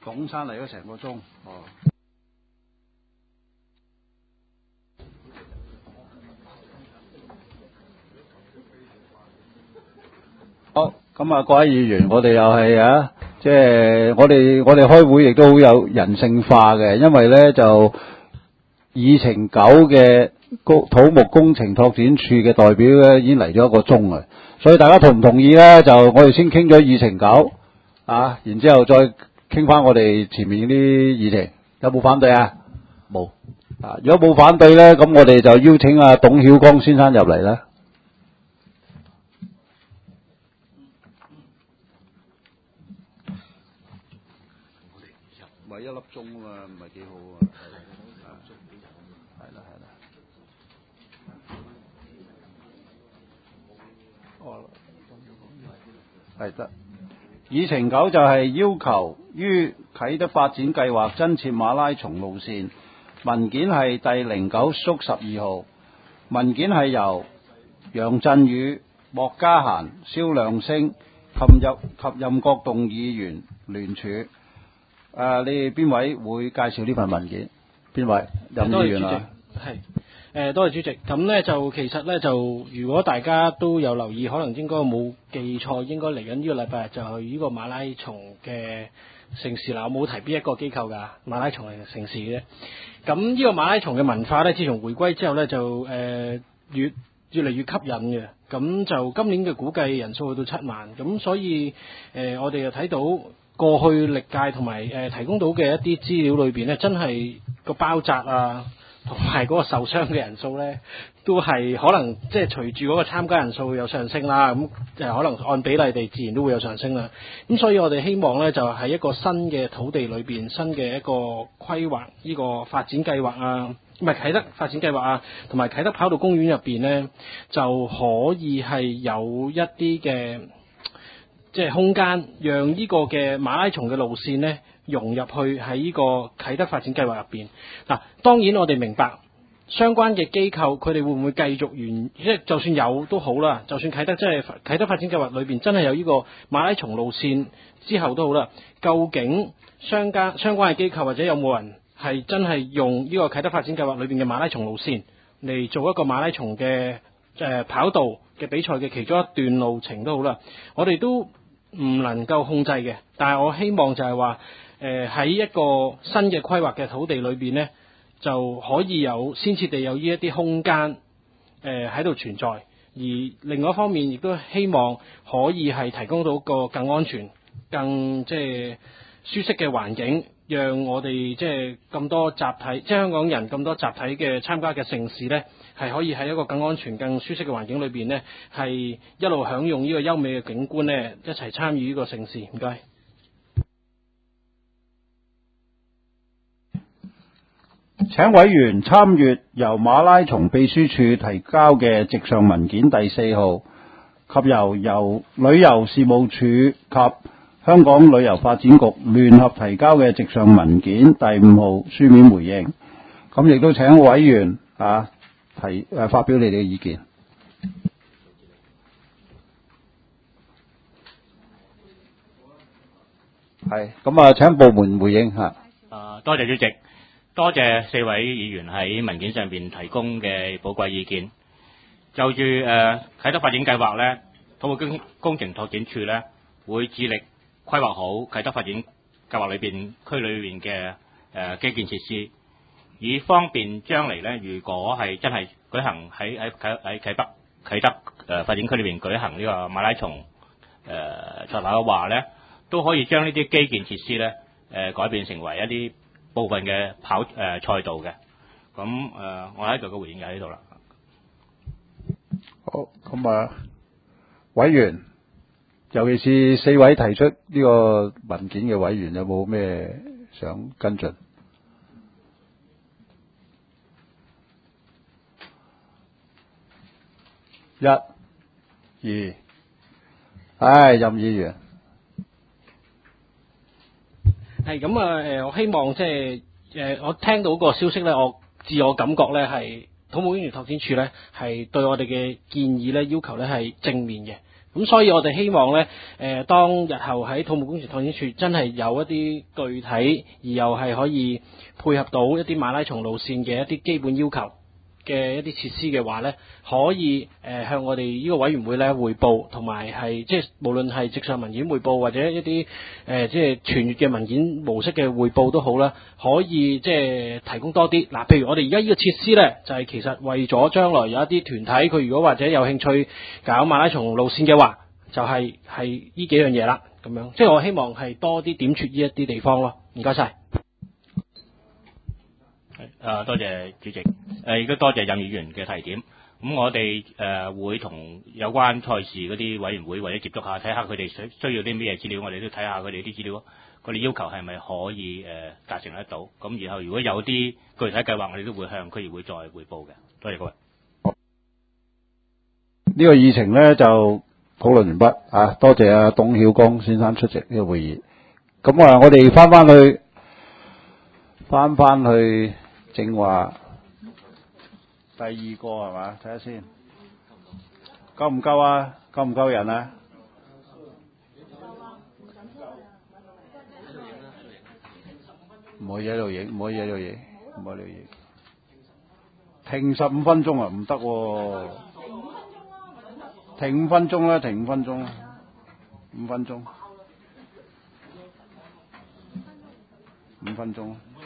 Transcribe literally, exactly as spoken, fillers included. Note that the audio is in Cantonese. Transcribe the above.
拱山嚟咗成個鐘。哦。好，咁啊，各位議員，我哋又係啊，即係我哋我哋開會亦都好有人性化嘅，因為咧就議程九嘅土木工程拓展處嘅代表咧已經嚟咗一個鐘啊，所以大家同唔同意咧？就我哋先傾咗議程九啊，然之後再傾翻我哋前面啲議程，有冇反對啊？冇啊，如果冇反對咧，咁我哋就邀請阿董曉光先生入嚟啦。咪一粒鐘啊嘛，唔係幾好啊。係啦係啦。哦，係得。議程九就係要求於啟德發展計劃增設馬拉松路線，文件係第零九縮十二號，文件係由楊振宇、莫家嫻、蕭亮星及任及任國棟議員聯署。誒、呃，你哋邊位會介紹呢份文件？邊位？任議員啊？ 係。誒，多謝主席。咁咧就其實咧就，如果大家都有留意，可能應該冇記錯，應該嚟緊呢個禮拜日就係呢個馬拉松嘅盛事啦。我冇提邊一個機構㗎，馬拉松係盛事嘅啫。咁呢個馬拉松嘅文化咧，自從回歸之後咧，就誒、呃、越越嚟越吸引嘅。咁就今年嘅估計人數去到七萬，咁所以誒、呃、我哋又睇到過去歷屆同埋誒提供到嘅一啲資料裏邊咧，真係個包紮啊，同埋嗰個受傷嘅人數咧，都係可能即係隨住嗰個參加人數有上升啦，咁誒可能按比例地自然都會有上升啦。咁所以我哋希望咧就喺一個新嘅土地裏邊，新嘅一個規劃呢個發展計劃啊，唔係啟德發展計劃啊，同埋啟德跑道公園入邊咧，就可以係有一啲嘅即係空間，讓呢個嘅馬拉松嘅路線咧，融入去喺呢個啟德發展計劃入邊。嗱，當然我哋明白相關嘅機構佢哋會唔會繼續完，即係就算有都好啦，就算啟德即係啟德發展計劃裏邊真係有呢個馬拉松路線之後都好啦，究竟相關相關嘅機構或者有冇人係真係用呢個啟德發展計劃裏邊嘅馬拉松路線嚟做一個馬拉松嘅誒、呃、跑道嘅比賽嘅其中一段路程都好啦，我哋都唔能夠控制嘅，但係我希望就係話誒喺一個新嘅規劃嘅土地裏邊呢，就可以有先設地有呢一啲空間誒喺度存在，而另外一方面亦都希望可以係提供到個更安全、更即係舒適嘅環境，讓我哋即係咁多集體，即係香港人咁多集體嘅參加嘅盛事呢，係可以喺一個更安全、更舒適嘅環境裏邊呢，係一路享用呢個優美嘅景觀呢，一齊參與呢個盛事。唔該。 請委員參閱由馬拉松秘書處提交嘅直上文件第四號，及由由旅遊事務處及香港旅遊發展局聯合提交嘅直上文件第五號書面回應。咁亦都請委員啊提誒發表你哋嘅意見。係咁啊，請部門回應嚇。 啊，多謝主席。多謝四位議員喺文件上邊提供嘅寶貴意見。就住誒、呃、啟德發展計劃咧，土木工工程拓展處咧會致力規劃好啟德發展計劃裏邊區裏邊嘅誒基建設施，以方便將嚟咧，如果係真係舉行喺喺啟喺啟德啟德誒、呃、發展區裏邊舉行呢個馬拉松誒賽跑嘅話咧，都可以將呢啲基建設施咧誒、呃、改變成為一啲部分嘅跑誒、呃、賽道嘅。咁誒、呃，我喺度嘅回應就喺呢度啦。 好，咁啊，委員，尤其是四位提出呢個文件嘅委員，有冇咩想跟進？一、二，唉，任議員。 係咁啊！誒，我希望即係誒，我聽到個消息咧，我自我感覺咧係土木工程拓展處咧係對我哋嘅建議咧要求咧係正面嘅。 咁所以我哋希望呢，誒、呃、當日後喺土木工程拓展署真係有一啲具體而又係可以配合到一啲馬拉松路線嘅一啲基本要求嘅一啲設施嘅話呢，可以誒、呃、向我哋呢個委員會呢匯報，同埋係即係無論係直上文件匯報或者一啲誒、呃、即係傳閱嘅文件模式嘅匯報都好啦，可以即係提供多啲。嗱，譬如我哋而家呢個設施呢，就係、是、其實為咗將來有一啲團體佢如果或者有興趣搞馬拉松路線嘅話，就係係呢幾樣嘢啦，咁樣即係我希望係多啲點出呢一啲地方咯。唔該晒。 誒，多謝主席，誒亦都多謝任議員嘅提點。咁我哋誒、呃、會同有關賽事嗰啲委員會或者接觸下，睇下佢哋需需要啲咩資料，我哋都睇下佢哋啲資料，佢哋要求係咪可以誒、呃、達成得到。咁然後如果有啲具體計劃，我哋都會向區議會再彙報嘅。多謝各位。 呢個議程咧就討論完畢啊！多謝阿董曉光先生出席呢個會議。咁啊，我哋翻翻去翻翻去正話第二個係嘛？睇下先，夠唔夠啊？夠唔夠人啊？唔可以喺度影，唔可以喺度影，唔可以喺度影。停十五分鐘啊？唔得喎！停五分鐘啦，停五分鐘，五分鐘，五分鐘。